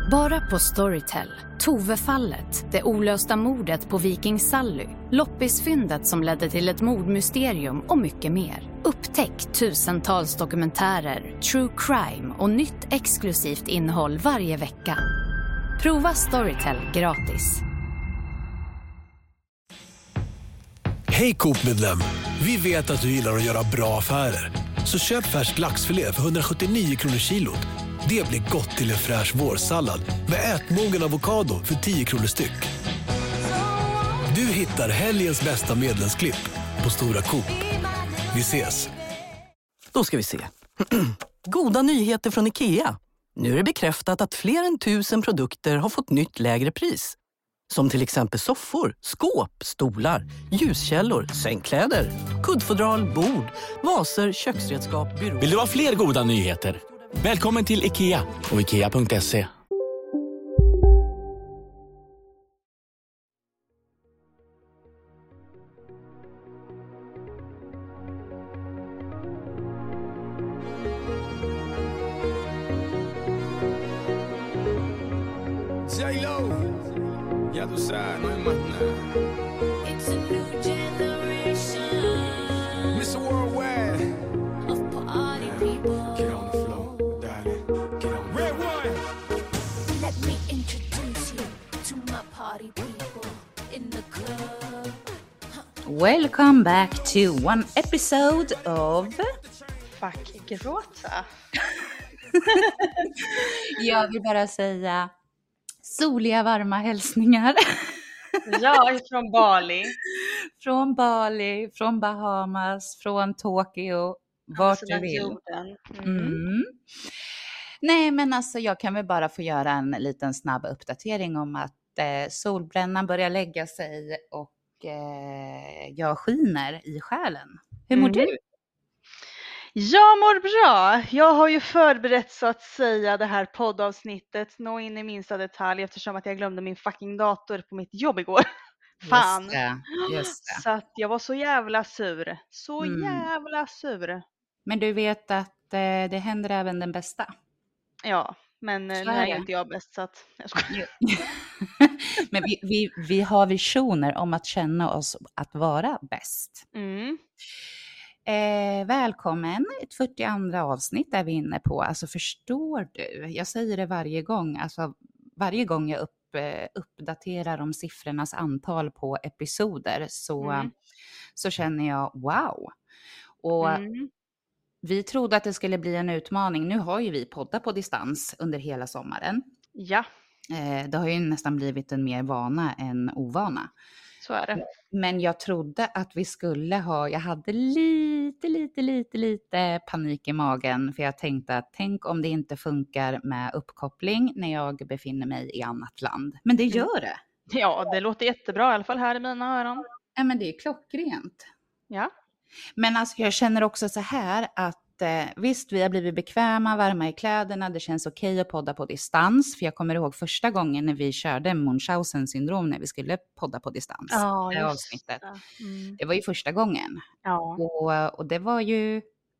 Bara på Storytel. Tove-fallet, det olösta mordet på Viking Sally, loppisfyndet som ledde till ett mordmysterium och mycket mer. Upptäck tusentals dokumentärer, true crime och nytt exklusivt innehåll varje vecka. Prova Storytel gratis. Hej Coop-medlem! Vi vet att du gillar att göra bra affärer. Så köp färsk laxfilé för 179 kronor kilot. Det blir gott till en fräsch vårsallad med ätmogen avokado för 10 kronor styck. Du hittar helgens bästa medlemsklipp på Stora Coop. Vi ses! Då ska vi se. Goda nyheter från IKEA. Nu är det bekräftat att fler än 1000 produkter har fått nytt lägre pris. Som till exempel soffor, skåp, stolar, ljuskällor, sängkläder, kuddfodral, bord, vaser, köksredskap, byråer. Vill du ha fler goda nyheter? Välkommen till IKEA och IKEA.se. J-Lo, ya tú sabes, no hay más nada. It's a new generation Mr. Worldwide, of party people. get on the floor, darling, get on. Red one. Let me introduce you to my party people in the club. Welcome back to one episode of... Fuck, gråta. Jag vill bara säga soliga varma hälsningar. Ja, från Bali. Från Bali, från Bahamas, från Tokyo, vart du vill. Jorden. Nej, men alltså jag kan väl bara få göra en liten snabb uppdatering om att solbrännan börjar lägga sig och jag skiner i själen. Hur mår du? Jag mår bra. Jag har ju förberett så att säga det här poddavsnittet nå in i minsta detalj eftersom att jag glömde min fucking dator på mitt jobb igår. Fan. Just det. Så att jag var så jävla sur. Jävla sur. Men du vet att det händer även den bästa. Ja, men nu är ju inte jag bäst så att jag skojar. Men vi har visioner om att känna oss att vara bäst. Välkommen, ett 42 avsnitt är vi inne på. Alltså förstår du? Jag säger det varje gång. Alltså varje gång jag uppdaterar om siffrornas antal på episoder så känner jag wow. Och vi trodde att det skulle bli en utmaning. Nu har ju vi poddat på distans under hela sommaren. Ja. Det har ju nästan blivit en mer vana än ovana. Så är det. Men jag trodde att vi skulle ha, jag hade lite panik i magen. För jag tänkte att tänk om det inte funkar med uppkoppling när jag befinner mig i annat land. Men det gör det. Ja, det låter jättebra i alla fall här i mina öron. Ja, men det är klockrent. Ja. Men alltså jag känner också så här att visst, vi har blivit bekväma, varma i kläderna. Det känns okej att podda på distans. För jag kommer ihåg första gången när vi körde Munchausen syndrom när vi skulle podda på distans. Ja, det avsnittet. Det var ju första gången. Ja. Och det var ju,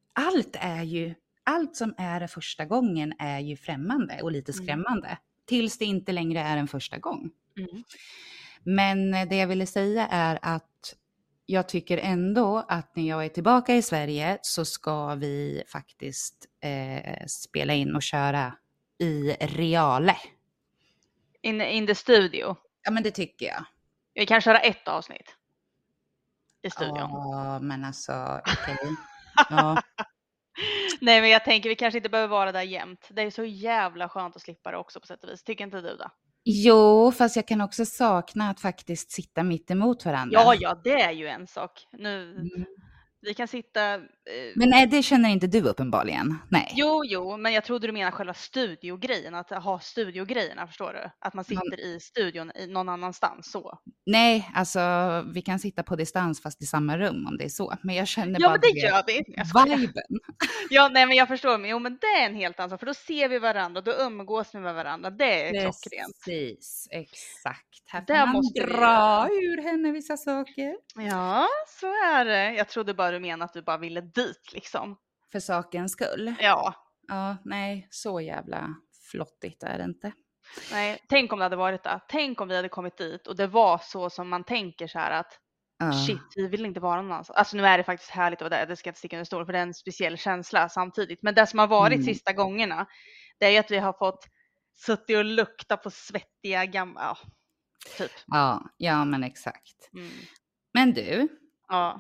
allt som är det första gången är ju främmande och lite skrämmande. Tills det inte längre är en första gång. Men det jag ville säga är att jag tycker ändå att när jag är tillbaka i Sverige så ska vi faktiskt spela in och köra i reale. In the studio. Ja, men det tycker jag. Vi kan köra ett avsnitt i studion. Ja, men alltså, okej. Ja. Nej, men jag tänker vi kanske inte behöver vara där jämt. Det är så jävla skönt att slippa det också på sätt och vis. Tycker inte du då? Jo, fast jag kan också sakna att faktiskt sitta mitt emot varandra. Ja, det är ju en sak. Nu, vi kan sitta... Men nej, det känner inte du uppenbarligen. Nej. Jo, men jag trodde du menar själva studiogrejen. Att ha studiogrejerna, förstår du? Att man sitter i studion någon annanstans, så. Nej, alltså vi kan sitta på distans fast i samma rum om det är så. Men jag känner Ja, bara men det gör vi. Viben. Ja, nej, men jag förstår. Men, jo, men det är en helt annan sak. För då ser vi varandra, då umgås vi med varandra. Det är klockrent. Precis, exakt. Här Där får man måste vi dra ur henne vissa saker. Ja, så är det. Jag trodde bara du menade att du bara ville dit liksom. För sakens skull. Ja. Ja, nej, så jävla flottigt är det inte. Nej, tänk om det hade varit det. Tänk om vi hade kommit dit och det var så som man tänker så här att shit, vi vill inte vara någon annanstans. Alltså nu är det faktiskt härligt att vara där, det ska jag inte sticka under stol, för det är en speciell känsla samtidigt. Men det som har varit sista gångerna, det är ju att vi har fått suttit och lukta på svettiga gamla, typ. Ja, men exakt. Mm. Men du, Ja.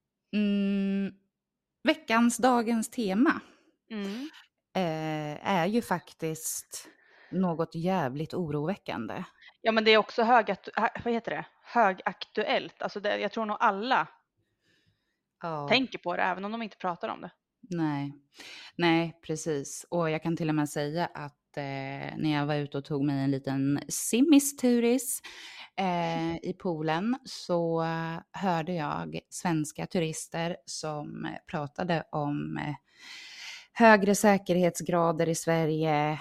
dagens tema Mm. är ju faktiskt något jävligt oroväckande. Ja, men det är också högaktuellt. Alltså det, jag tror nog alla tänker på det, även om de inte pratar om det. Nej, precis. Och jag kan till och med säga att när jag var ute och tog mig en liten simmisturis i poolen så hörde jag svenska turister som pratade om högre säkerhetsgrader i Sverige,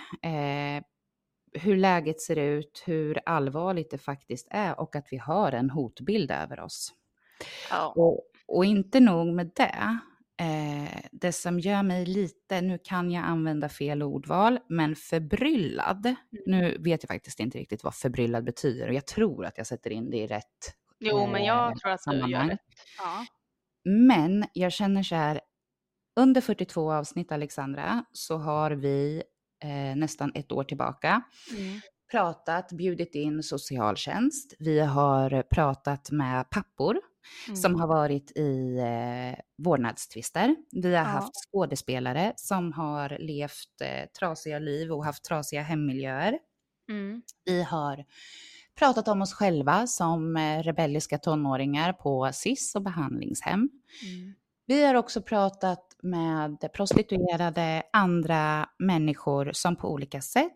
hur läget ser ut, hur allvarligt det faktiskt är och att vi har en hotbild över oss. Ja. Och inte nog med det. Det som gör mig lite, nu kan jag använda fel ordval, men förbryllad. Nu vet jag faktiskt inte riktigt vad förbryllad betyder och jag tror att jag sätter in det i rätt Jo, men jag tror att sammanhang. du gör rätt. Ja. Men jag känner så här, under 42 avsnitt Alexandra så har vi nästan ett år tillbaka bjudit in socialtjänst. Vi har pratat med pappor som har varit i vårdnadstvister. Vi har haft skådespelare som har levt trasiga liv och haft trasiga hemmiljöer. Vi har pratat om oss själva som rebelliska tonåringar på SIS och behandlingshem. Vi har också pratat med prostituerade, andra människor som på olika sätt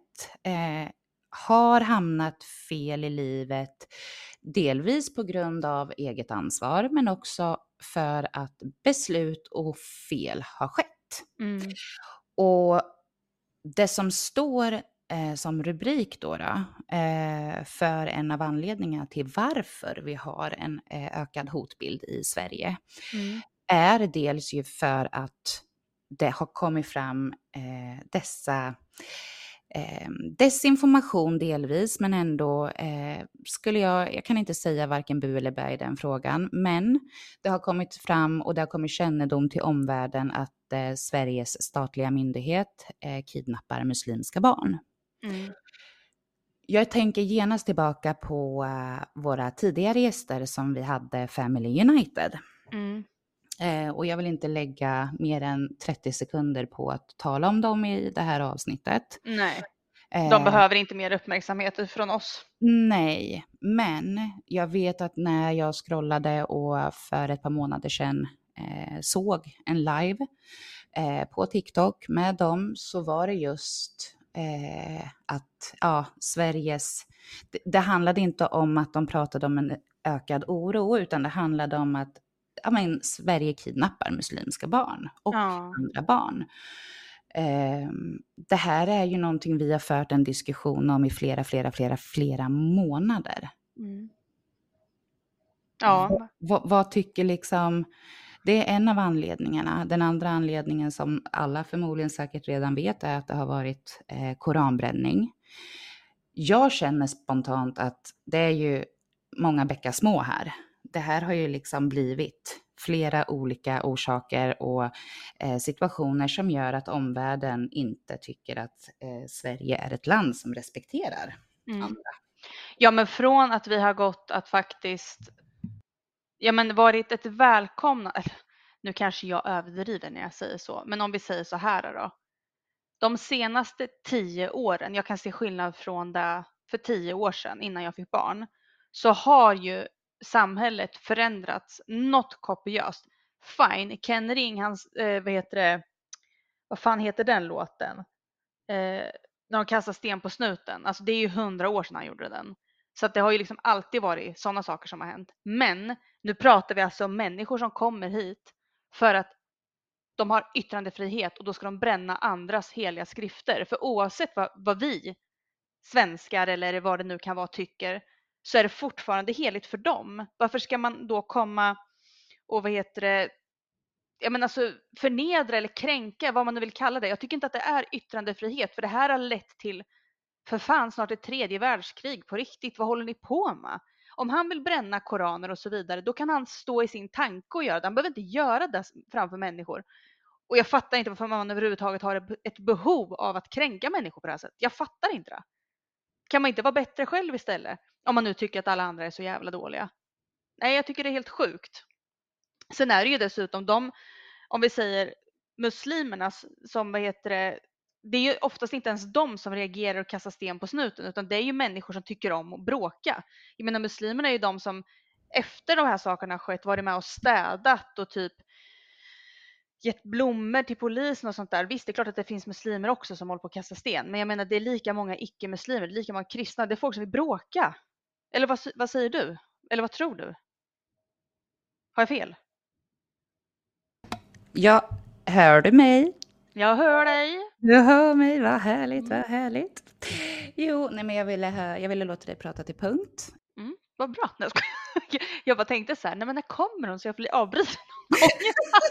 har hamnat fel i livet. Delvis på grund av eget ansvar, men också för att beslut och fel har skett. Och det som står som rubrik då för en av anledningarna till varför vi har en ökad hotbild i Sverige är dels ju för att det har kommit fram dessa desinformation delvis, men ändå jag kan inte säga varken bu eller bä i den frågan, men det har kommit fram och det har kommit kännedom till omvärlden att Sveriges statliga myndighet kidnappar muslimska barn. Jag tänker genast tillbaka på våra tidigare gäster som vi hade, Family United. Och jag vill inte lägga mer än 30 sekunder på att tala om dem i det här avsnittet. Nej, de behöver inte mer uppmärksamhet från oss. Nej, men jag vet att när jag scrollade och för ett par månader sedan såg en live på TikTok med dem, så var det just att Sveriges... Det handlade inte om att de pratade om en ökad oro, utan det handlade om att Sverige kidnappar muslimska barn och andra barn. Det här är ju någonting vi har fört en diskussion om i flera månader. Vad tycker liksom... Det är en av anledningarna. Den andra anledningen som alla förmodligen säkert redan vet är att det har varit koranbränning. Jag känner spontant att det är ju många bäckar små här. Det här har ju liksom blivit flera olika orsaker och situationer som gör att omvärlden inte tycker att Sverige är ett land som respekterar andra. Ja, men från att vi har gått att faktiskt varit ett välkomna, nu kanske jag överdriver när jag säger så, men om vi säger så här då. De senaste 10 åren, jag kan se skillnad från det för 10 år sedan innan jag fick barn, så har ju samhället förändrats något kopiöst. Fine, Ken Ring, hans, vad fan heter den låten? När de kastar sten på snuten. Alltså det är ju 100 år sedan han gjorde den. Så att det har ju liksom alltid varit sådana saker som har hänt. Men nu pratar vi alltså om människor som kommer hit för att de har yttrandefrihet och då ska de bränna andras heliga skrifter. För oavsett vad vi svenskar eller vad det nu kan vara tycker, så är det fortfarande heligt för dem. Varför ska man då komma och förnedra eller kränka, vad man nu vill kalla det. Jag tycker inte att det är yttrandefrihet, för det här har lett till för fan, snart ett 3:e världskrig på riktigt. Vad håller ni på med? Om han vill bränna koraner och så vidare, då kan han stå i sin tanke och göra det. Han behöver inte göra det framför människor. Och jag fattar inte varför man överhuvudtaget har ett behov av att kränka människor på det här sättet. Jag fattar inte det. Kan man inte vara bättre själv istället? Om man nu tycker att alla andra är så jävla dåliga. Nej, jag tycker det är helt sjukt. Sen är det ju dessutom om vi säger muslimerna som, det är ju oftast inte ens de som reagerar och kastar sten på snuten, utan det är ju människor som tycker om att bråka. Jag menar, muslimerna är ju de som efter de här sakerna har skett varit med och städat och typ gett blommor till polisen och sånt där. Visst, det är klart att det finns muslimer också som håller på att kasta sten, men jag menar, det är lika många icke-muslimer, lika många kristna, det är folk som vill bråka. Eller vad säger du? Eller vad tror du? Har jag fel? Ja, hör du mig? Jag hör dig. Du hör mig, vad härligt, vad härligt. Jo, nej, men jag ville låta dig prata till punkt. Vad bra. Nej, jag bara tänkte så här, nej men när kommer hon så jag blir avbruten någon gång?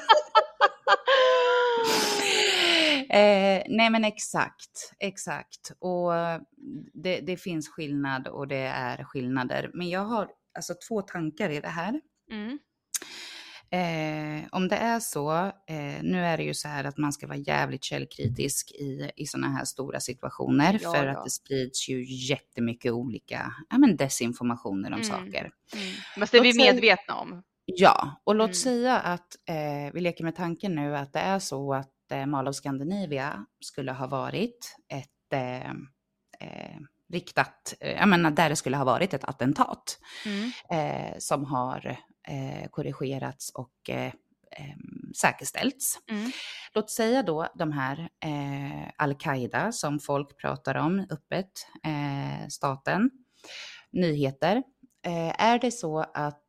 Nej men exakt. Och det finns skillnad och det är skillnader. Men jag har alltså 2 tankar i det här. Om det är så, nu är det ju så här att man ska vara jävligt källkritisk i såna här stora situationer, för att det sprids ju jättemycket olika desinformationer om saker. Men det är vi medvetna om. Ja, och låt säga att vi leker med tanken nu att det är så att Mall of Scandinavia skulle ha varit ett riktat, där det skulle ha varit ett attentat som har korrigerats och säkerställts. Låt säga då de här Al-Qaida som folk pratar om öppet, staten, nyheter. Är det så att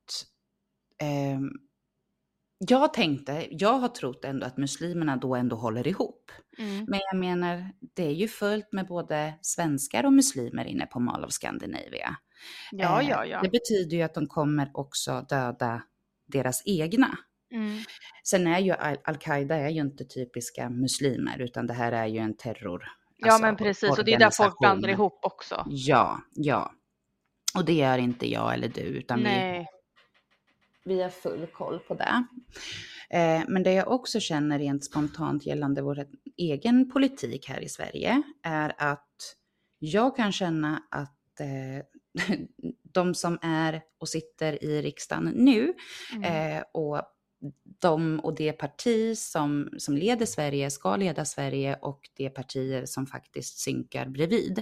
jag har trott ändå att muslimerna då ändå håller ihop. Men jag menar, det är ju fullt med både svenskar och muslimer inne på Mall of Scandinavia. Ja. Det betyder ju att de kommer också döda deras egna. Sen är ju Al-Qaida är ju inte typiska muslimer, utan det här är ju en terror. Ja, men precis, och det är där folk blandar ihop också. Ja. Och det är inte jag eller du, utan vi har full koll på det. Men det jag också känner rent spontant gällande vår egen politik här i Sverige är att jag kan känna att de som är och sitter i riksdagen nu och det parti som leder Sverige ska leda Sverige, och det partier som faktiskt synkar bredvid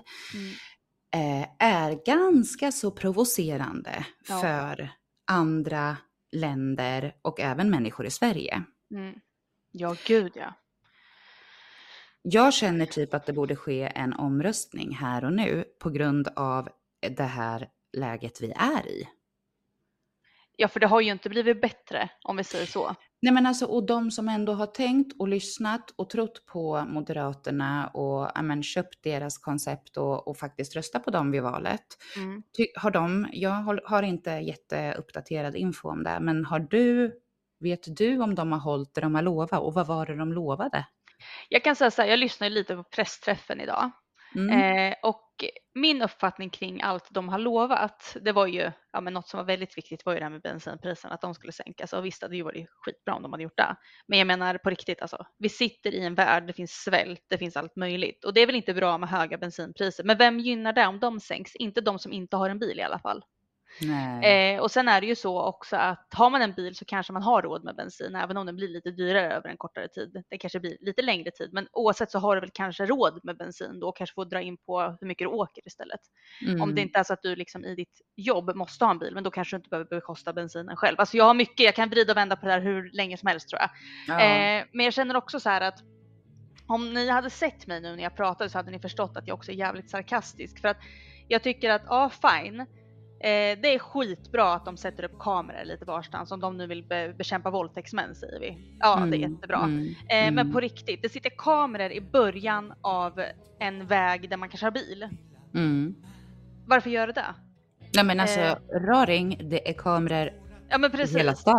är ganska så provocerande för andra länder och även människor i Sverige. Ja, gud ja. Jag känner typ att det borde ske en omröstning här och nu på grund av det här läget vi är i. Ja, för det har ju inte blivit bättre om vi säger så. Nej, men alltså, och de som ändå har tänkt och lyssnat och trott på Moderaterna och köpt deras koncept och faktiskt röstat på dem vid valet. Jag har inte jätteuppdaterad info om det, men vet du om de har hållit det de har lovat, och vad var det de lovade? Jag kan säga så här, jag lyssnade lite på pressträffen idag. Och min uppfattning kring allt de har lovat, det var ju, något som var väldigt viktigt var ju det här med bensinpriserna, att de skulle sänkas. Och visst, det hade ju varit skitbra om de hade gjort det. Men jag menar på riktigt, alltså, vi sitter i en värld, det finns svält, det finns allt möjligt. Och det är väl inte bra med höga bensinpriser. Men vem gynnar det om de sänks? Inte de som inte har en bil i alla fall. Och sen är det ju så också att har man en bil så kanske man har råd med bensin, även om den blir lite dyrare över en kortare tid. Det kanske blir lite längre tid, men oavsett så har du väl kanske råd med bensin då, kanske får dra in på hur mycket du åker istället. Om det inte är så att du liksom i ditt jobb måste ha en bil, men då kanske du inte behöver bekosta bensinen själv. Alltså jag kan vrida och vända på det här hur länge som helst tror jag. Men jag känner också så här att om ni hade sett mig nu när jag pratade så hade ni förstått att jag också är jävligt sarkastisk, för att jag tycker att fine. Det är skitbra att de sätter upp kameror lite varstans om de nu vill bekämpa våldtäktsmän, säger vi. Ja, det är jättebra. Men på riktigt, det sitter kameror i början av en väg där man kanske har bil. Varför gör det? Nej, men alltså, Raring, det är kameror i hela staden.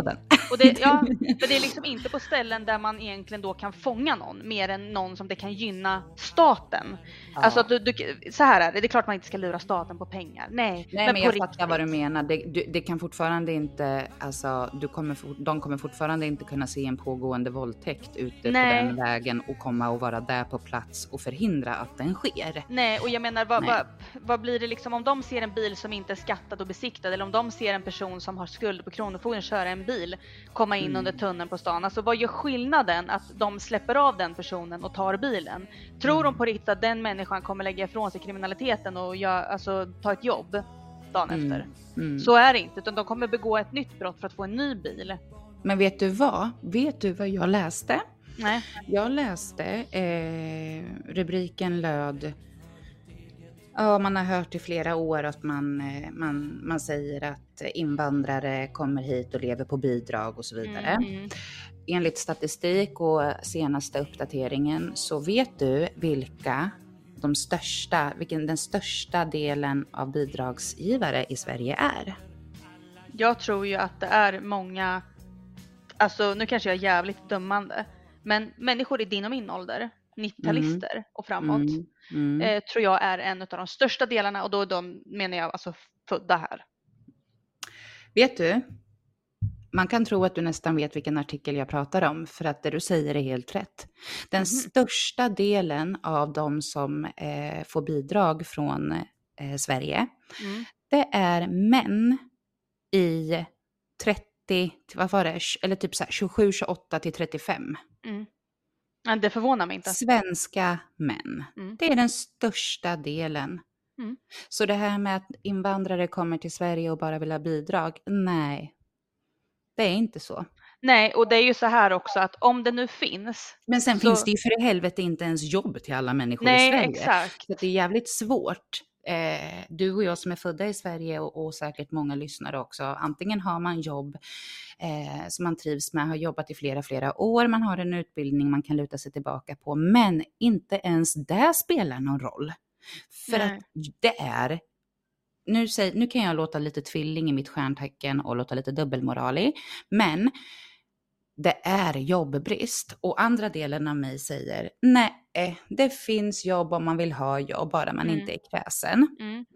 Och det, ja, för det är liksom inte på ställen där man egentligen då kan fånga någon mer än någon som det kan gynna staten. Ja. Alltså att så här är det är klart man inte ska lura staten på pengar. Nej men på jag riktigt. fattar vad du menar. Det kan fortfarande inte, alltså de kommer fortfarande inte kunna se en pågående våldtäkt ute på den vägen och komma och vara där på plats och förhindra att den sker. Nej, och jag menar vad blir det liksom om de ser en bil som inte är skattad och besiktad, eller om de ser en person som har skuld på Kronofogden köra en bil, komma in under tunneln på stan. Alltså vad gör skillnaden att de släpper av den personen och tar bilen? Tror de på riktigt att den människan kommer lägga ifrån sig kriminaliteten och ta ett jobb dagen efter? Så är det inte, utan de kommer begå ett nytt brott för att få en ny bil. Men vet du vad jag läste? Nej. Jag läste, rubriken löd, man har hört i flera år att man säger att invandrare kommer hit och lever på bidrag och så vidare. Enligt statistik och senaste uppdateringen så vet du vilken den största delen av bidragsgivare i Sverige är? Jag tror ju att det är många, alltså nu kanske jag är jävligt dömande, men människor i din och min ålder, 90-talister och framåt, tror jag är en av de största delarna, och då menar jag alltså födda här. Vet du, man kan tro att du nästan vet vilken artikel jag pratar om, för att det du säger är helt rätt. Den största delen av de som får bidrag från Sverige, det är män i 30, vad var det? Eller typ så här 27, 28 till 35. Ja, det förvånar mig inte. Svenska män. Det är den största delen. Så det här med att invandrare kommer till Sverige och bara vill ha bidrag, nej. Det är inte så. Nej, och det är ju så här också att om det nu finns. Men sen finns det ju för i helvete inte ens jobb till alla människor i Sverige. Exakt. Så det är jävligt svårt. Du och jag som är födda i Sverige och säkert många lyssnare också. Antingen har man jobb som man trivs med, har jobbat i flera år. Man har en utbildning man kan luta sig tillbaka på. Men inte ens det spelar någon roll. För att det är... Nu kan jag låta lite tvilling i mitt stjärntecken och låta lite dubbelmoralig. Men det är jobbbrist. Och andra delen av mig säger, nej, det finns jobb om man vill ha jobb, bara man inte är kräsen.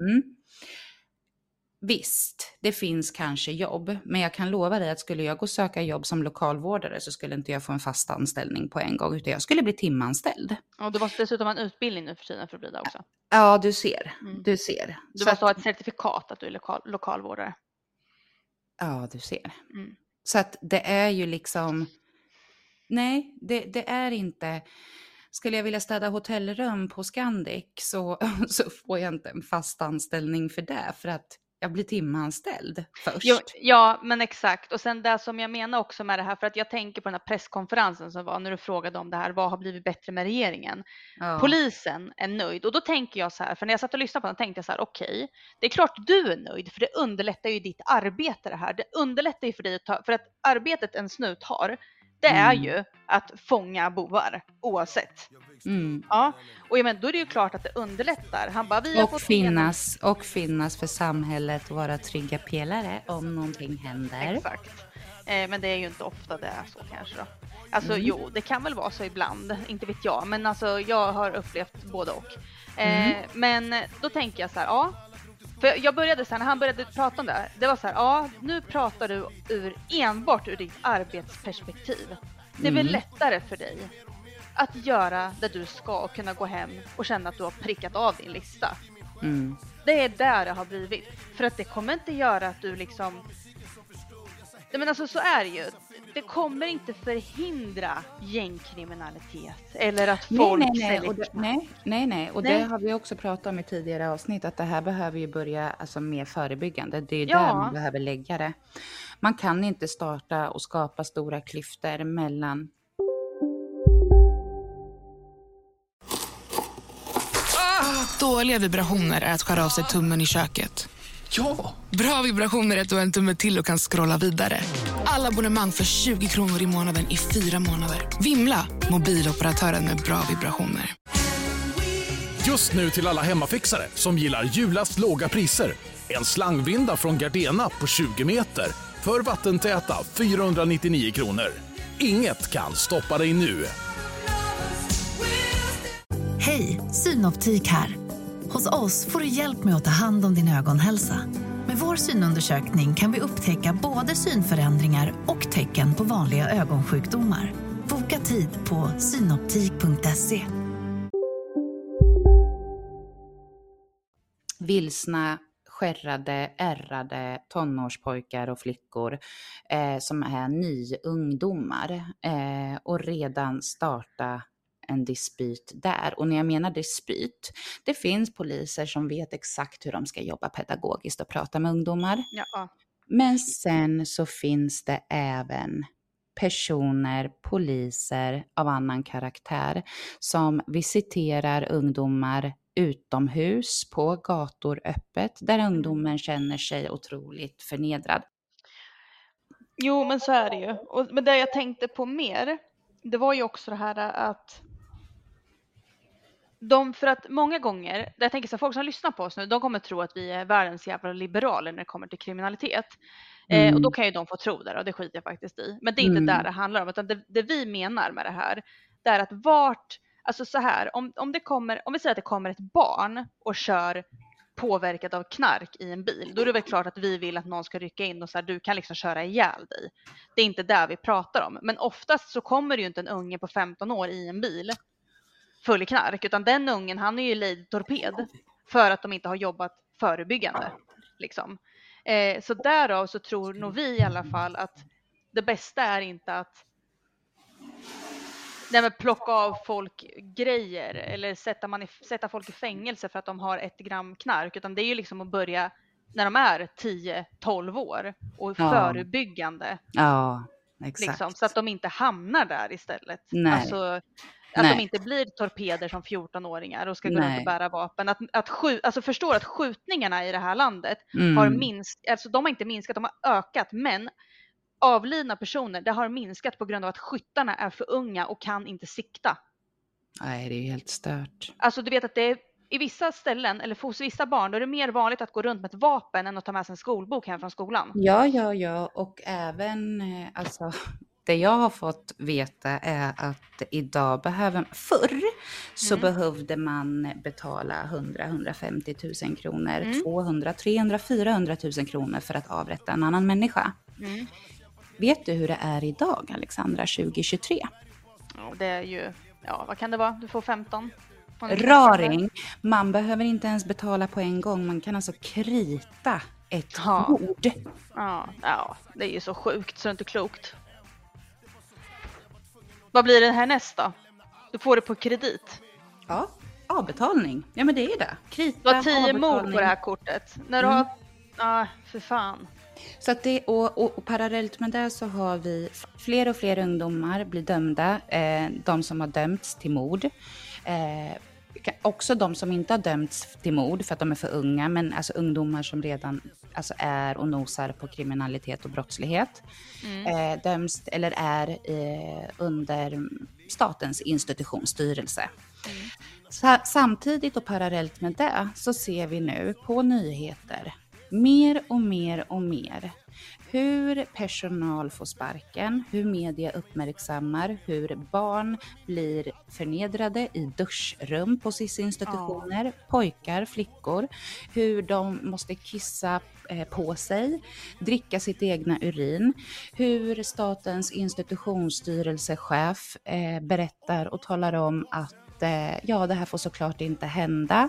Visst, det finns kanske jobb, men jag kan lova dig att skulle jag gå och söka jobb som lokalvårdare så skulle inte jag få en fast anställning på en gång, utan jag skulle bli timanställd. Och du måste dessutom ha en utbildning nu för tiden för att bli det också. Ja, du ser. Du ser. Du måste ha ett certifikat att du är lokalvårdare. Ja, du ser. Så att det är ju liksom... Nej, det är inte... Skulle jag vilja städa hotellrum på Scandic så får jag inte en fast anställning för det. För att jag blir timanställd först. Ja, men exakt. Och sen det som jag menar också med det här, för att jag tänker på den här presskonferensen som var när du frågade om det här, vad har blivit bättre med regeringen? Ja. Polisen är nöjd. Och då tänker jag så här, för när jag satt och lyssnade på den tänkte jag så här, okej, det är klart du är nöjd, för det underlättar ju ditt arbete det här. Det underlättar ju för dig för att arbetet en snut har, det är ju att fånga bovar oavsett. Ja, och då är det ju klart att det underlättar. Han bara, vi har fått finnas för samhället och vara trygga pelare om någonting händer. Exakt. Men det är ju inte ofta det är så kanske då. Alltså jo, det kan väl vara så ibland, inte vet jag. Men alltså jag har upplevt både och. Men då tänker jag så här, för jag började så här, när han började prata om det var så här, nu pratar du enbart ur ditt arbetsperspektiv. Det är väl lättare för dig att göra det du ska och kunna gå hem och känna att du har prickat av din lista. Det är där det har blivit. För att det kommer inte göra att du liksom... Men alltså så är det ju. Det kommer inte förhindra gängkriminalitet eller att folk Nej. Och det har vi också pratat om i tidigare avsnitt, att det här behöver ju börja mer förebyggande. Det är där man behöver lägga det. Man kan inte starta och skapa stora klyftor mellan... Dåliga vibrationer är att skära av sig tummen i köket. Ja! Bra vibrationer är att du har en tumme till och kan scrolla vidare. Alla abonnemang för 20 kronor i månaden i 4 månader. Vimla, mobiloperatören med bra vibrationer. Just nu till alla hemmafixare som gillar julast låga priser. En slangvinda från Gardena på 20 meter. För vattentäta 499 kronor. Inget kan stoppa dig nu. Hej, Synoptik här. Hos oss får du hjälp med att ta hand om din ögonhälsa. Med vår synundersökning kan vi upptäcka både synförändringar och tecken på vanliga ögonsjukdomar. Boka tid på synoptik.se. Vilsna, skärrade, ärrade tonårspojkar och flickor som är nyungdomar och redan starta en dispyt där. Och när jag menar dispyt, det finns poliser som vet exakt hur de ska jobba pedagogiskt och prata med ungdomar. Ja. Men sen så finns det även personer, poliser av annan karaktär som visiterar ungdomar utomhus på gator öppet där ungdomen känner sig otroligt förnedrad. Jo, men så är det ju. Men det jag tänkte på mer, det var ju också det här att för att många gånger, jag tänker så här, folk som lyssnar på oss nu, de kommer tro att vi är världens jävla liberaler när det kommer till kriminalitet. Och då kan ju de få tro det, och det skiter jag faktiskt i. Men det är inte där det handlar om, utan det vi menar med det här, det är att alltså så här, om vi säger att det kommer ett barn och kör påverkat av knark i en bil, då är det väl klart att vi vill att någon ska rycka in och så här, du kan liksom köra ihjäl dig. Det är inte där vi pratar om. Men oftast så kommer det ju inte en unge på 15 år i en bil full i knark, utan den ungen, han är ju lejd torped för att de inte har jobbat förebyggande liksom. Så därav så tror nog vi i alla fall att det bästa är inte att plocka av folk grejer eller sätta folk i fängelse för att de har 1 gram knark, utan det är ju liksom att börja när de är 10-12 år och förebyggande. Ja, exakt. Liksom, så att de inte hamnar där istället. Nej. Alltså att de inte blir torpeder som 14-åringar och ska gå runt och bära vapen. Alltså förstår att skjutningarna i det här landet har minskat, alltså de har inte minskat, de har ökat, men avlidna personer, det har minskat på grund av att skyttarna är för unga och kan inte sikta. Nej, det är helt stört. Alltså du vet att det är i vissa ställen, eller hos vissa barn, då är det mer vanligt att gå runt med ett vapen än att ta med sig en skolbok hem från skolan. Ja, och även alltså det jag har fått veta är att idag förr så behövde man betala 100-150 000 kronor, 200, 300, 400 000 kronor för att avrätta en annan människa. Vet du hur det är idag, Alexandra, 2023? Ja, det är ju, vad kan det vara? Du får 15. Raring, man behöver inte ens betala på en gång, man kan alltså krita ett mord. Ja, det är ju så sjukt så det är inte klokt. Vad blir det här nästa? Du får det på kredit. Ja, avbetalning. Ja, men det är ju det. Krita, du har 10 mord på det här kortet. När du har... för fan. Så att det, och parallellt med det så har vi fler och fler ungdomar blir dömda. De som har dömts till mord. Också de som inte har dömts till mord för att de är för unga. Men alltså ungdomar som redan alltså är och nosar på kriminalitet och brottslighet. Döms eller är under statens institutionsstyrelse. Samtidigt och parallellt med det så ser vi nu på nyheter mer och mer hur personal får sparken, hur media uppmärksammar, hur barn blir förnedrade i duschrum på SIS-institutioner, pojkar, flickor, hur de måste kissa på sig, dricka sitt egna urin, hur statens institutionsstyrelsechef berättar och talar om att det här får såklart inte hända.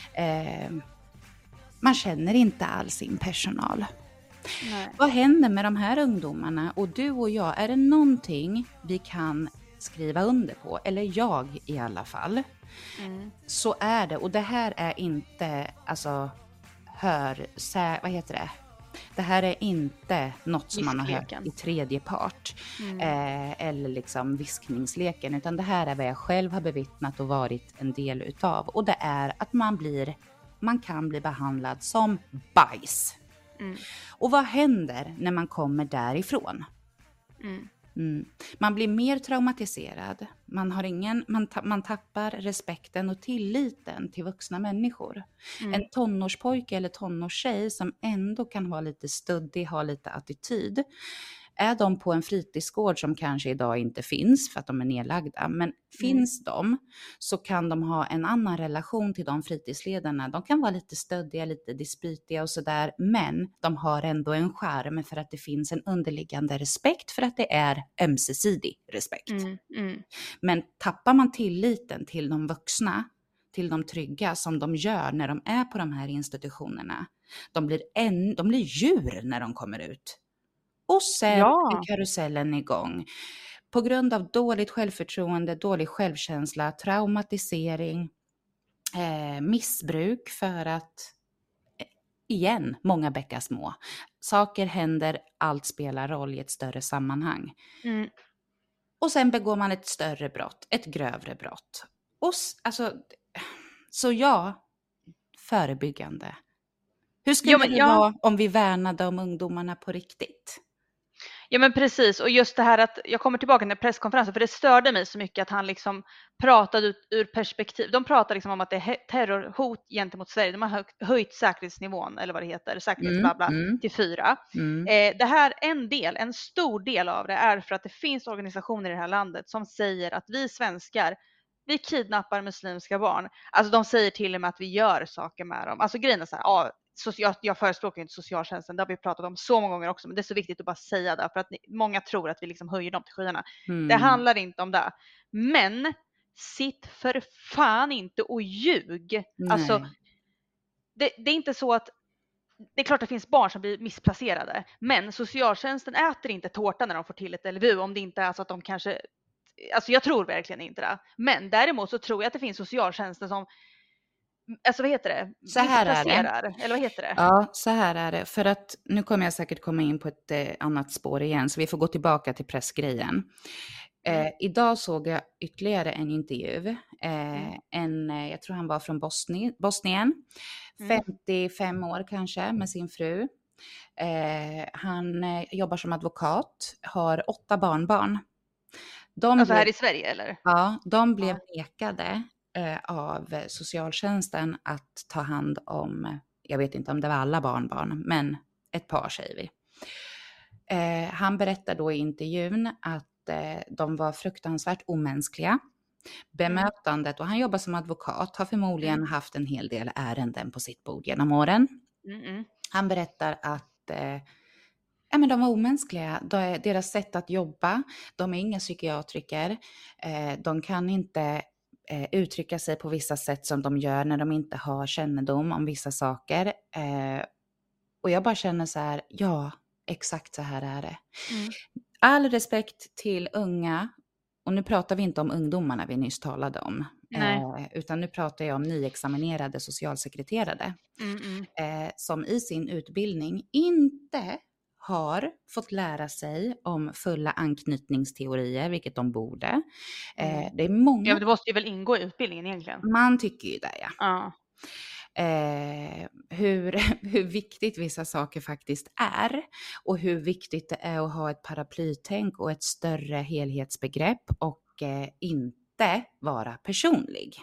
Man känner inte alls sin personal. Nej. Vad händer med de här ungdomarna? Och du och jag, är det någonting vi kan skriva under på? Eller jag i alla fall. Så är det. Och det här är inte, alltså, vad heter det? Det här är inte något som man har hört i tredje part. Eller liksom viskningsleken. Utan det här är vad jag själv har bevittnat och varit en del utav. Och det är att man kan bli behandlad som bajs. Och vad händer när man kommer därifrån? Man blir mer traumatiserad. Man tappar respekten och tilliten till vuxna människor. En tonårspojke eller tonårstjej som ändå kan vara lite stöddig, ha lite attityd. Är de på en fritidsgård som kanske idag inte finns för att de är nedlagda, men finns de, så kan de ha en annan relation till de fritidsledarna. De kan vara lite stöddiga, lite dispytiga och sådär, men de har ändå en charm för att det finns en underliggande respekt, för att det är ömsesidig respekt. Men tappar man tilliten till de vuxna, till de trygga, som de gör när de är på de här institutionerna, de blir djur när de kommer ut. Och sen är karusellen igång. På grund av dåligt självförtroende, dålig självkänsla, traumatisering, missbruk, för att, igen, många bäckar små. Saker händer, allt spelar roll i ett större sammanhang. Och sen begår man ett större brott, ett grövre brott. Och förebyggande. Hur skulle det vara om vi värnade om ungdomarna på riktigt? Ja men precis, och just det här att jag kommer tillbaka till presskonferensen, för det störde mig så mycket att han liksom pratade ur perspektiv. De pratar liksom om att det är terrorhot gentemot Sverige. De har höjt säkerhetsnivån, eller vad det heter, säkerhetsblabbla, till 4. Det här en stor del av det är för att det finns organisationer i det här landet som säger att vi svenskar, vi kidnappar muslimska barn. Alltså de säger till och med att vi gör saker med dem. Alltså grejen är så här, jag förespråkar inte socialtjänsten, det har vi pratat om så många gånger också, men det är så viktigt att bara säga det, för att många tror att vi liksom höjer dem till skyarna. Det handlar inte om det. Men sitt för fan inte och ljug. Alltså, det är inte så att, det är klart att det finns barn som blir missplacerade, men socialtjänsten äter inte tårta när de får till ett LVU, om det inte är så att de kanske, alltså jag tror verkligen inte det. Men däremot så tror jag att det finns socialtjänsten som, alltså vad heter det? Så här är det. Eller vad heter det? Ja, så här är det. För att nu kommer jag säkert komma in på ett annat spår igen, så vi får gå tillbaka till pressgrejen. Idag såg jag ytterligare en intervju. Jag tror han var från Bosnien. 55 år kanske, med sin fru. Han jobbar som advokat, har 8 barnbarn. Alltså här i Sverige eller? Ja, de blev nekade av socialtjänsten att ta hand om, jag vet inte om det var alla barnbarn, men ett par säger vi. Han berättar då i intervjun att de var fruktansvärt omänskliga. Bemötandet, och han jobbar som advokat, har förmodligen haft en hel del ärenden på sitt bord genom åren. Han berättar att men de var omänskliga. Deras sätt att jobba, de är inga psykiatriker. De kan inte uttrycka sig på vissa sätt som de gör när de inte har kännedom om vissa saker. Och jag bara känner så här, ja, exakt så här är det. All respekt till unga, och nu pratar vi inte om ungdomarna vi nyss talade om, utan nu pratar jag om nyexaminerade socialsekreterare som i sin utbildning inte har fått lära sig om fulla anknytningsteorier, vilket de borde. Det är många... Ja, men det måste ju väl ingå i utbildningen egentligen. Man tycker ju det, ja. Hur viktigt vissa saker faktiskt är, och hur viktigt det är att ha ett paraplytänk och ett större helhetsbegrepp och inte vara personlig.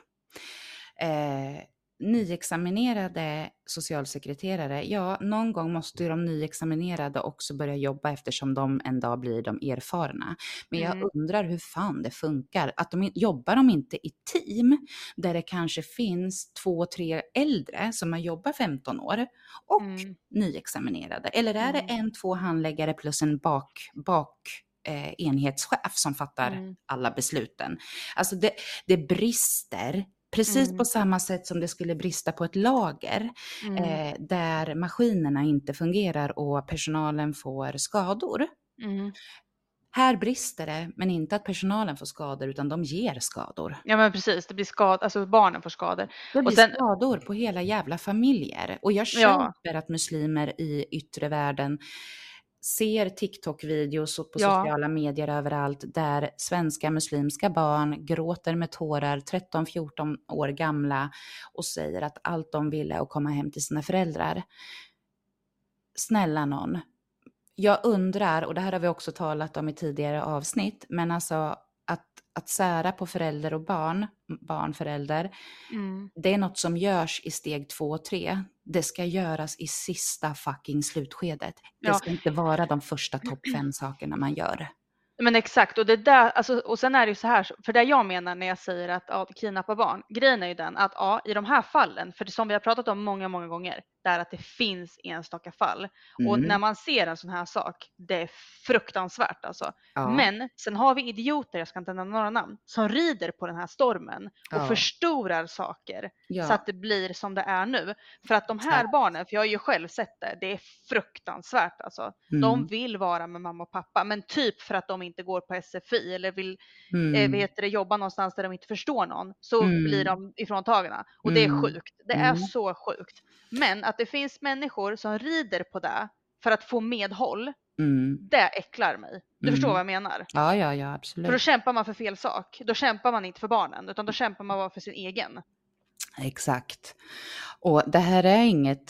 Nyexaminerade socialsekreterare, ja, någon gång måste ju de nyexaminerade också börja jobba, eftersom de en dag blir de erfarna. Men jag undrar hur fan det funkar. Att jobbar de inte i team där det kanske finns 2-3 äldre som har jobbat 15 år och nyexaminerade? Eller är det 1-2 handläggare plus en enhetschef som fattar alla besluten? Alltså det brister. Precis på samma sätt som det skulle brista på ett lager där maskinerna inte fungerar och personalen får skador. Här brister det, men inte att personalen får skador, utan de ger skador. Ja men precis, det blir skador, alltså barnen får skador. Det blir skador på hela jävla familjer. Och jag köper att muslimer i yttre världen ser TikTok-videos på sociala medier överallt där svenska muslimska barn gråter med tårar, 13-14 år gamla, och säger att allt de ville är att komma hem till sina föräldrar. Snälla någon, jag undrar, och det här har vi också talat om i tidigare avsnitt, men alltså att sära på förälder och barnförälder, det är något som görs i steg 2 och 3. Det ska göras i sista fucking slutskedet. Det ska inte vara de första topp 5 sakerna man gör. Men exakt, och det där, alltså, och sen är det ju så här, för det jag menar när jag säger att kidnappa barn, grejen är ju den att i de här fallen, för det som vi har pratat om många gånger, det är att det finns enstaka fall. Och när man ser en sån här sak, det är fruktansvärt alltså. Men sen har vi idioter, jag ska inte nämna några namn, som rider på den här stormen och förstorar saker så att det blir som det är nu. För att de här barnen, för jag har ju själv sett det är fruktansvärt alltså. De vill vara med mamma och pappa, men typ för att de inte går på SFI eller vill jobba någonstans där de inte förstår någon, så blir de ifråntagna. Och det är sjukt. Det är så sjukt. Men att det finns människor som rider på det för att få medhåll, det äcklar mig. Du förstår vad jag menar? Ja, absolut. För då kämpar man för fel sak. Då kämpar man inte för barnen, utan då kämpar man bara för sin egen. Exakt. Och det här är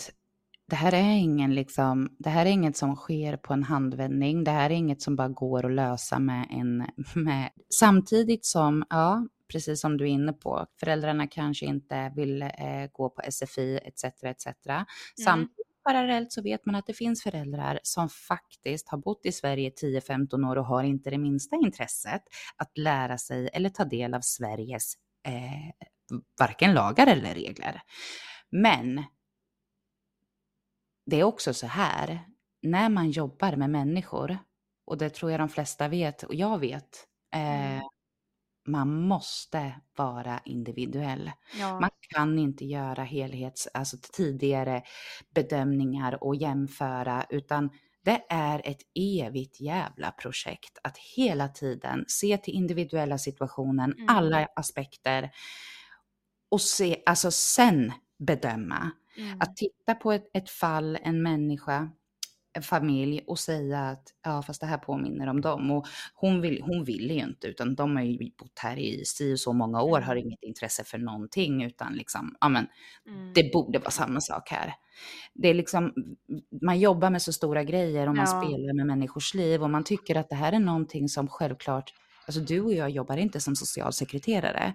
inget som sker på en handvändning. Det här är inget som bara går att lösa samtidigt som, precis som du är inne på, föräldrarna kanske inte vill gå på SFI etc. Samtidigt parallellt så vet man att det finns föräldrar som faktiskt har bott i Sverige 10-15 år och har inte det minsta intresset att lära sig eller ta del av Sveriges varken lagar eller regler. Men det är också så här, när man jobbar med människor, och det tror jag de flesta vet och jag vet, man måste vara individuell. Man kan inte göra tidigare bedömningar och jämföra, utan det är ett evigt jävla projekt att hela tiden se till individuella situationen, alla aspekter, och sen bedöma. Att titta på ett fall, en människa, en familj och säga att fast det här påminner om dem, och hon vill ju inte, utan de har ju bott här i så många år, har inget intresse för någonting, utan liksom, det borde vara samma sak här. Det är liksom, man jobbar med så stora grejer och man spelar med människors liv, och man tycker att det här är någonting som självklart, alltså du och jag jobbar inte som socialsekreterare.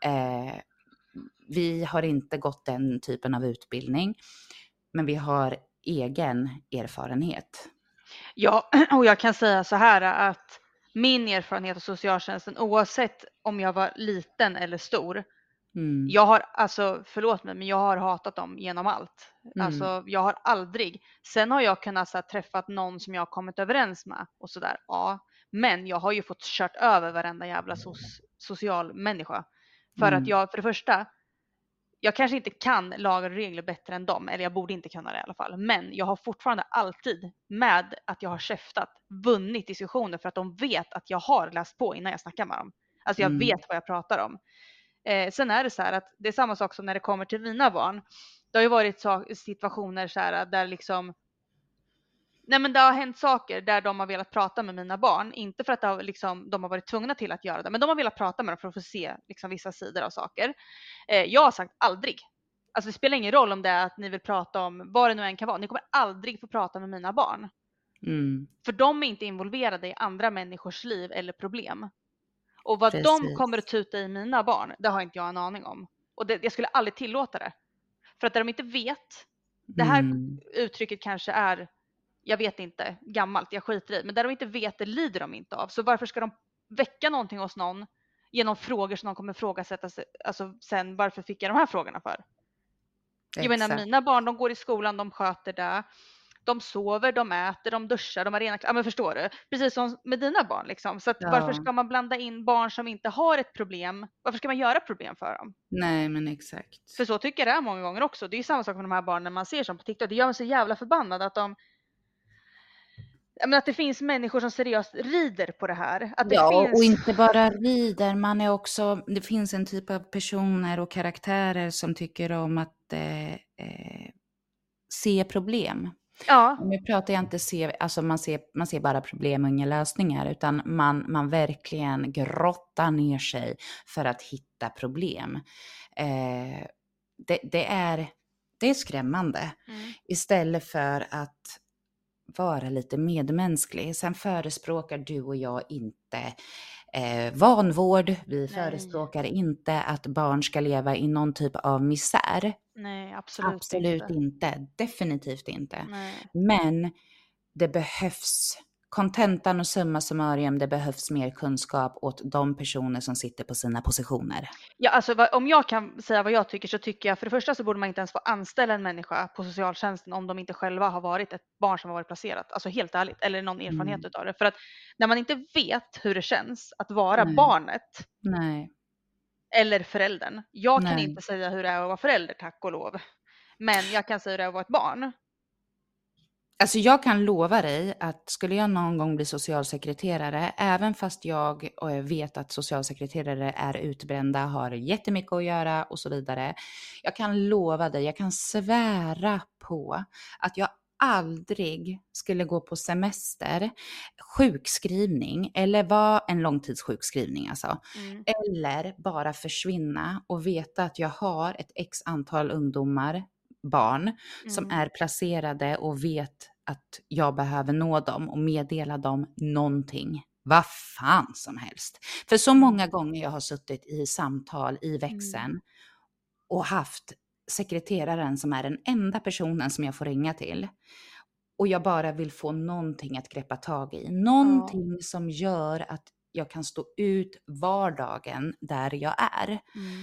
Vi har inte gått den typen av utbildning, men vi har egen erfarenhet. Ja, och jag kan säga så här att min erfarenhet av socialtjänsten, oavsett om jag var liten eller stor, jag har, alltså förlåt mig, men jag har hatat dem genom allt. Alltså jag har aldrig, sen har jag kunnat träffat någon som jag har kommit överens med och sådär, men jag har ju fått kört över varenda jävla social människa. För att jag, för det första, jag kanske inte kan lagar och regler bättre än dem, eller jag borde inte kunna det i alla fall. Men jag har fortfarande alltid, med att jag har käftat, vunnit diskussioner för att de vet att jag har läst på innan jag snackar med dem. Alltså jag vet vad jag pratar om. Sen är det så här att det är samma sak som när det kommer till mina barn. Det har ju varit situationer så här där liksom, nej men det har hänt saker där de har velat prata med mina barn. Inte för att det har, liksom, de har varit tvungna till att göra det, men de har velat prata med dem för att få se liksom, vissa sidor av saker. Jag har sagt aldrig. Alltså det spelar ingen roll om det är att ni vill prata om vad det nu än kan vara. Ni kommer aldrig få prata med mina barn. För de är inte involverade i andra människors liv eller problem. Och vad de kommer att tuta i mina barn, det har inte jag en aning om. Och jag skulle aldrig tillåta det. För att de inte vet, det här uttrycket kanske är, jag vet inte, gammalt, jag skiter i. Men där de inte vet, det lider de inte av. Så varför ska de väcka någonting hos någon genom frågor som de kommer ifrågasätta sig, alltså sen, varför fick jag de här frågorna för? Jag menar, mina barn, de går i skolan, de sköter det. De sover, de äter, de duschar, de har rena kläder. Ja, men förstår du? Precis som med dina barn liksom. Så att varför ska man blanda in barn som inte har ett problem? Varför ska man göra problem för dem? Nej, men exakt. För så tycker jag det är många gånger också. Det är ju samma sak med de här barnen man ser som på TikTok. Det gör mig så jävla förbannad att att det finns människor som seriöst rider på det här. Att det finns... och inte bara rider. Man är också, det finns en typ av personer och karaktärer som tycker om att se problem. Ja. Nu pratar jag inte man ser bara problem och inga lösningar, utan man verkligen grottar ner sig för att hitta problem. Det är skrämmande. Istället för att vara lite medmänsklig. Sen förespråkar du och jag inte vanvård. Vi förespråkar inte att barn ska leva i någon typ av misär. Nej, absolut Absolut inte. inte. Definitivt inte. Nej. Men det behövs kontentan och summa summarum, det behövs mer kunskap åt de personer som sitter på sina positioner. Ja, alltså om jag kan säga vad jag tycker, så tycker jag för det första så borde man inte ens få anställa en människa på socialtjänsten om de inte själva har varit ett barn som har varit placerat. Alltså helt ärligt, eller någon erfarenhet utav det. För att när man inte vet hur det känns att vara barnet Nej. eller föräldern. Jag kan Nej. inte säga hur det är att vara förälder, tack och lov. Men jag kan säga hur det är att vara ett barn. Alltså jag kan lova dig att skulle jag någon gång bli socialsekreterare, även fast jag vet att socialsekreterare är utbrända, har jättemycket att göra och så vidare. Jag kan lova dig, jag kan svära på att jag aldrig skulle gå på semester, sjukskrivning eller vara en långtidssjukskrivning alltså. Eller bara försvinna och veta att jag har ett x antal ungdomar, barn som är placerade och vet att jag behöver nå dem och meddela dem någonting. Vad fan som helst. För så många gånger jag har suttit i samtal i växeln och haft sekreteraren som är den enda personen som jag får ringa till. Och jag bara vill få någonting att greppa tag i. Någonting som gör att jag kan stå ut vardagen där jag är.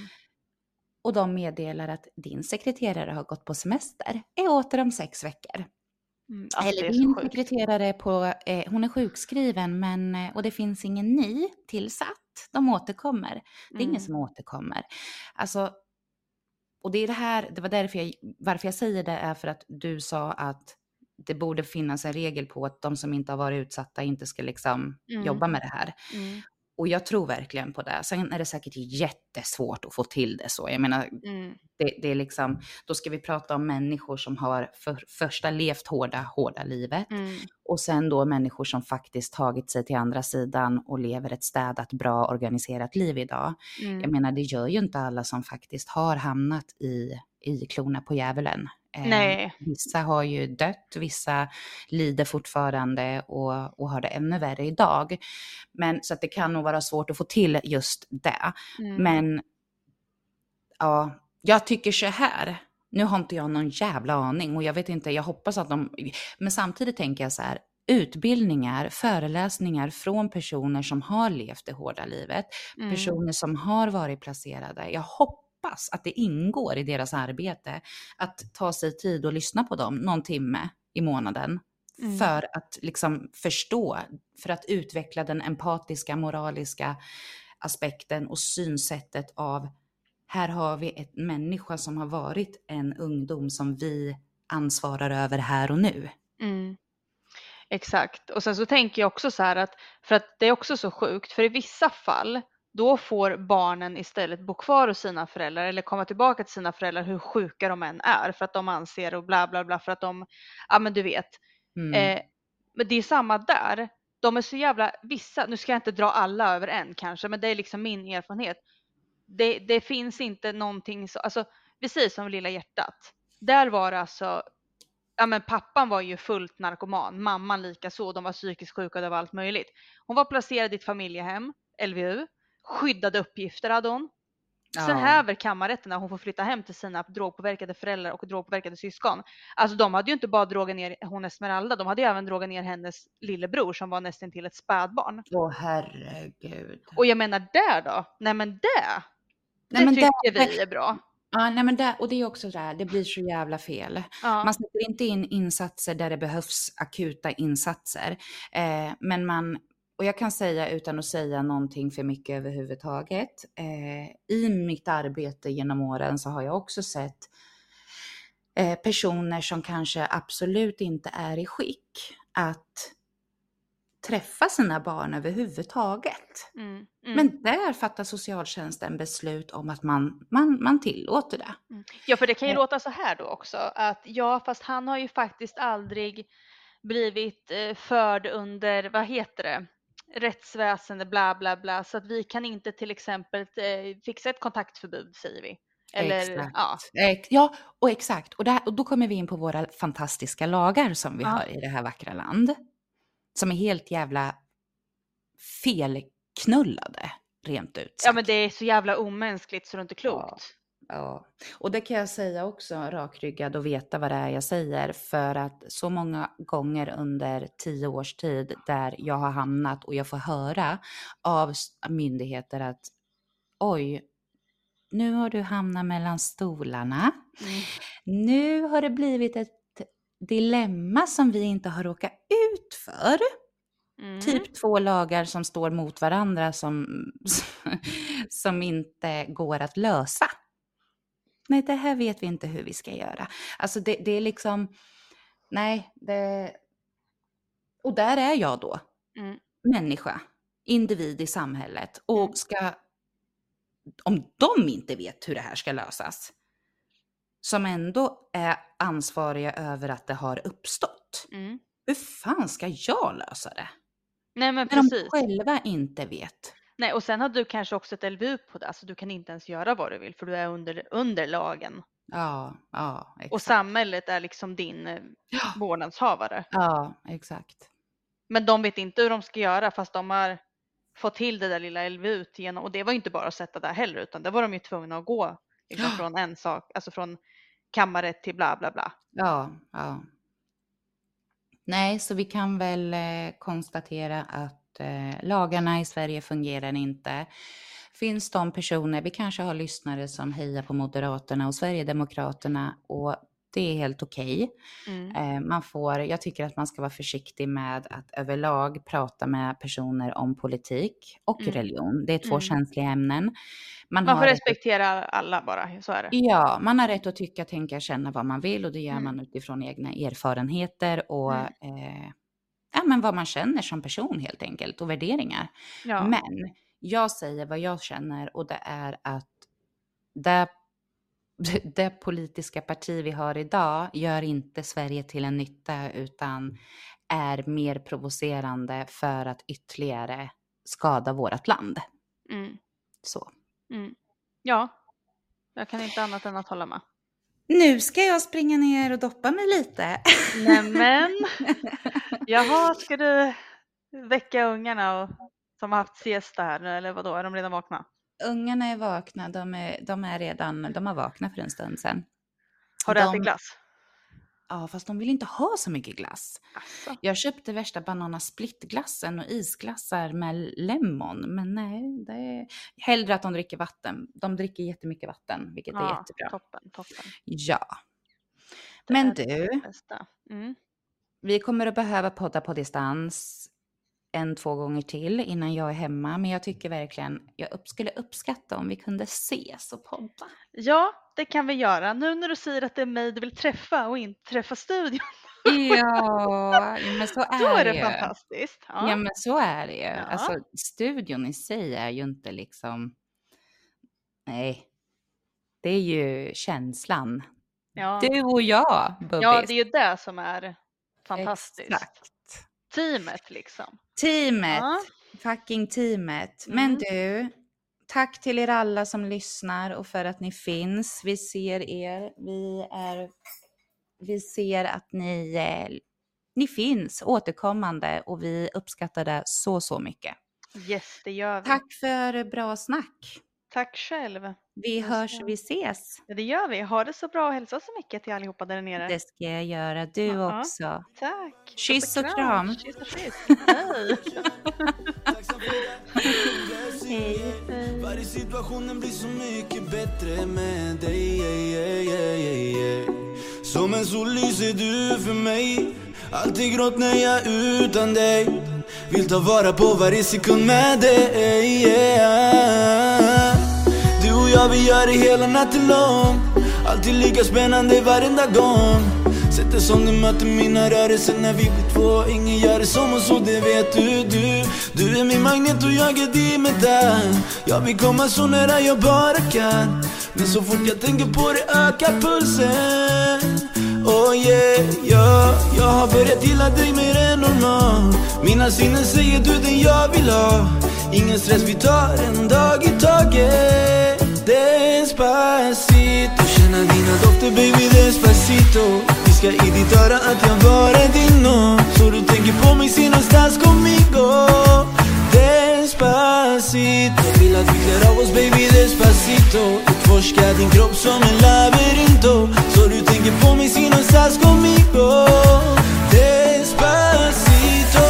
Och de meddelar att din sekreterare har gått på semester, är åter om 6 veckor. Alltså Eller din sekreterare hon är sjukskriven och det finns ingen ny tillsatt. De återkommer. Det är ingen som återkommer. Alltså, och det är det var varför jag säger det är för att du sa att det borde finnas en regel på att de som inte har varit utsatta inte ska liksom jobba med det här. Och jag tror verkligen på det. Sen är det säkert jättesvårt att få till det så. Jag menar, det är liksom, då ska vi prata om människor som har första levt hårda livet. Och sen då människor som faktiskt tagit sig till andra sidan och lever ett städat, bra, organiserat liv idag. Jag menar, det gör ju inte alla som faktiskt har hamnat i klorna på djävulen. Nej. Vissa har ju dött, vissa lider fortfarande och har det ännu värre idag. Men så att det kan nog vara svårt att få till just det. Men ja, jag tycker så här. Nu har inte jag någon jävla aning och jag vet inte, jag hoppas att men samtidigt tänker jag så här, utbildningar, föreläsningar från personer som har levt det hårda livet, personer som har varit placerade. Jag hoppas att det ingår i deras arbete att ta sig tid och lyssna på dem någon timme i månaden för att liksom förstå, för att utveckla den empatiska, moraliska aspekten och synsättet av här har vi ett människa som har varit en ungdom som vi ansvarar över här och nu. Exakt. Och sen så tänker jag också så här att, för att det är också så sjukt, för i vissa fall då får barnen istället bo kvar hos sina föräldrar eller komma tillbaka till sina föräldrar hur sjuka de än är, för att de anser och bla bla bla, för att de, ja men du vet. Men det är samma där. De är så jävla, vissa, nu ska jag inte dra alla över en kanske, men det är liksom min erfarenhet. Det finns inte någonting så, alltså precis som Lilla hjärtat. Där var det alltså, ja men pappan var ju fullt narkoman, mamman lika så, de var psykiskt sjuka, det var allt möjligt. Hon var placerad i ett familjehem, LVU, skyddade uppgifter hade hon. Sen häver kammarrätten när hon får flytta hem till sina drogpåverkade föräldrar och drogpåverkade syskon. Alltså de hade ju inte bara drogat ner hon Esmeralda, de hade ju även drogat ner hennes lillebror som var nästan till ett spädbarn. Åh herregud. Och jag menar där då, nej men det tycker vi är bra. Ja, nej men och det är också det här, det blir så jävla fel. Man sätter inte in insatser där det behövs akuta insatser. Och jag kan säga utan att säga någonting för mycket överhuvudtaget. I mitt arbete genom åren så har jag också sett personer som kanske absolut inte är i skick att träffa sina barn överhuvudtaget. Men där fattar socialtjänsten beslut om att man tillåter det. Ja, för det kan ju låta så här då också. Att ja, fast han har ju faktiskt aldrig blivit förd under, vad heter det? Rättsväsende, bla bla bla. Så att vi kan inte till exempel fixa ett kontaktförbud, säger vi. Eller, exakt. Ja, och exakt. Och då kommer vi in på våra fantastiska lagar som vi har i det här vackra land. Som är helt jävla felknullade, rent ut sagt. Ja, men det är så jävla omänskligt så det är inte klokt. Ja, och det kan jag säga också, rakryggad, och veta vad det är jag säger. För att så många gånger under 10 års tid där jag har hamnat och jag får höra av myndigheter att oj, nu har du hamnat mellan stolarna. Nu har det blivit ett dilemma som vi inte har råkat ut för. Typ 2 lagar som står mot varandra som inte går att lösa. Nej, det här vet vi inte hur vi ska göra. Alltså det är liksom, och där är jag då. Människa, individ i samhället. Och om de inte vet hur det här ska lösas, som ändå är ansvariga över att det har uppstått. Hur fan ska jag lösa det? Nej, men när precis. de själva inte vet. Nej, och sen har du kanske också ett LVU på det. Alltså du kan inte ens göra vad du vill för du är under lagen. Ja, exakt. Och samhället är liksom din vårdnadshavare. Ja, exakt. Men de vet inte hur de ska göra fast de har fått till det där lilla LVU igenom. Och det var ju inte bara att sätta där heller utan det var de ju tvungna att gå liksom från en sak, alltså från kammarrätt till bla bla bla. Ja. Nej, så vi kan väl konstatera att lagarna i Sverige fungerar inte. Finns de personer, vi kanske har lyssnare som hejar på Moderaterna och Sverigedemokraterna och det är helt okej. Jag tycker att man ska vara försiktig med att överlag prata med personer om politik och religion. Det är 2 känsliga ämnen. Man får respektera alla bara, så är det. Ja, man har rätt att tycka, tänka, känna vad man vill och det gör man utifrån egna erfarenheter och men vad man känner som person helt enkelt och värderingar. Ja. Men jag säger vad jag känner och det är att det politiska parti vi har idag gör inte Sverige till en nytta utan är mer provocerande för att ytterligare skada vårt land. Så. Ja, jag kan inte annat än att hålla med. Nu ska jag springa ner och doppa mig lite. Nämen. Jaha, ska du väcka ungarna som har haft siesta här nu eller vadå? Är de redan vakna? Ungarna är vakna, de har vaknat för en stund sedan. Har du ätit glass? Ja, fast de vill inte ha så mycket glass. Asså. Jag köpte värsta banana-splittglassen och isglassar med lemon. Men nej, det är hellre att de dricker vatten. De dricker jättemycket vatten, vilket är jättebra. Toppen. Ja. Men du, vi kommer att behöva podda på distans 1-2 gånger till innan jag är hemma. Men jag tycker verkligen, jag skulle uppskatta om vi kunde ses och podda. Ja, det kan vi göra. Nu när du säger att det är mig du vill träffa och inte träffa studion. Ja, men så är det. Då är det fantastiskt. Ja, men så är det ju. Ja. Alltså, studion i sig är ju inte liksom... Nej, det är ju känslan. Ja. Du och jag, Bubbis. Ja, det är ju det som är fantastiskt. Exakt. Teamet liksom. Teamet, fucking teamet. Men du, tack till er alla som lyssnar och för att ni finns. Vi ser er. Vi ser att ni finns återkommande och vi uppskattar det så mycket. Yes, det gör vi. Tack för bra snack. Tack själv. Vi hörs och vi ses. Ja, det gör vi. Ha det så bra och hälsa så mycket till allihopa där nere. Det ska jag göra. Du också. Tack. Kyss och kram. Kyss och kyss. Hej. Hej. Varje situationen blir så mycket bättre med dig. Som en sol lyser du för mig. Alltid gråt när jag är utan dig. Vill ta vara på varje sekund med dig. Du och jag, vi gör det hela natten lång. Alltid lika spännande varenda gång. Sätter som du möter mina rörelser när vi blir 2. Ingen gör det som oss och det vet du. Du är min magnet och jag är din metall. Jag vill komma så nära jag bara kan. Men så fort jag tänker på det ökar pulsen. Oh yeah, jag har börjat gilla dig mer än normal. Mina sinnen säger du den jag vill ha. Ingen stress, vi tar en dag i taget. Despacito. despacito. Känna dina dofter baby despacito. Viska i ditt öra att jag bara din no. Så du tänker på mig si no estás conmigo. Despacito. Jag vill att vi klär av oss baby despacito. Utforska din kropp som en labyrinto. Så du tänker på mig si no estás conmigo. Despacito.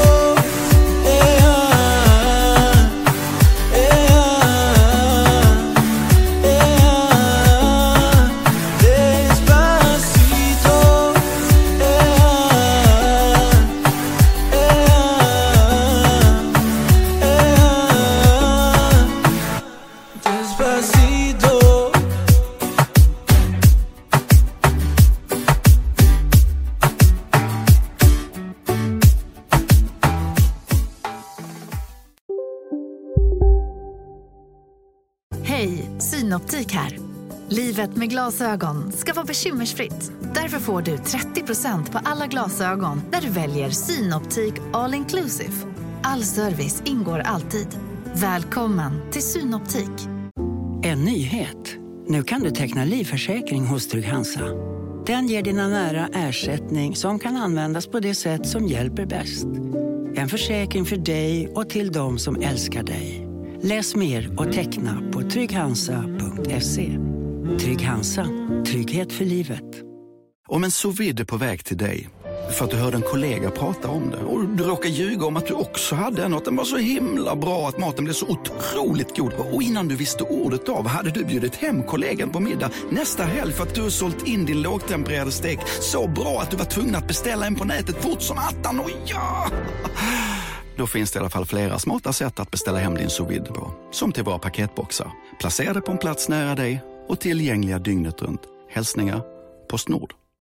Hej, Synoptik här. Livet med glasögon ska vara bekymmersfritt. Därför får du 30% på alla glasögon när du väljer Synoptik All Inclusive. All service ingår alltid. Välkommen till Synoptik. En nyhet. Nu kan du teckna livförsäkring hos Trygg Hansa. Den ger dina nära ersättning som kan användas på det sätt som hjälper bäst. En försäkring för dig och till de som älskar dig. Läs mer och teckna på trygghansa.se. Trygg Hansa. Trygghet för livet. Om en sous vide är på väg till dig för att du hörde en kollega prata om det och du råkar ljuga om att du också hade en och att den var så himla bra att maten blev så otroligt god. Och innan du visste ordet av hade du bjudit hem kollegan på middag nästa helg för att du har sålt in din lågtempererade stek så bra att du var tvungen att beställa en på nätet fort som attan. Och ja! Då finns det i alla fall flera smarta sätt att beställa hem din sous vide på. Som till våra paketboxar. Placerade på en plats nära dig och tillgängliga dygnet runt. Hälsningar PostNord.